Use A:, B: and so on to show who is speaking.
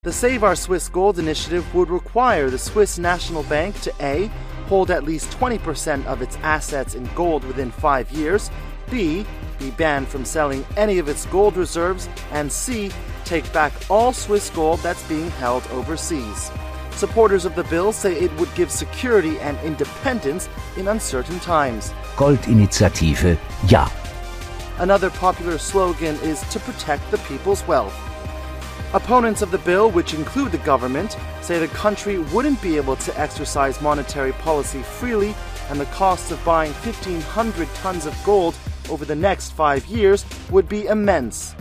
A: The Save Our Swiss Gold initiative would require the Swiss National Bank to A. hold at least 20% of its assets in gold within 5 years, B. be banned from selling any of its gold reserves, and C. take back all Swiss gold that's being held overseas. Supporters of the bill say it would give security and independence in uncertain times.
B: Goldinitiative, ja.
A: Another popular slogan is to protect the people's wealth. Opponents of the bill, which include the government, say the country wouldn't be able to exercise monetary policy freely, and the cost of buying 1,500 tons of gold over the next 5 years would be immense.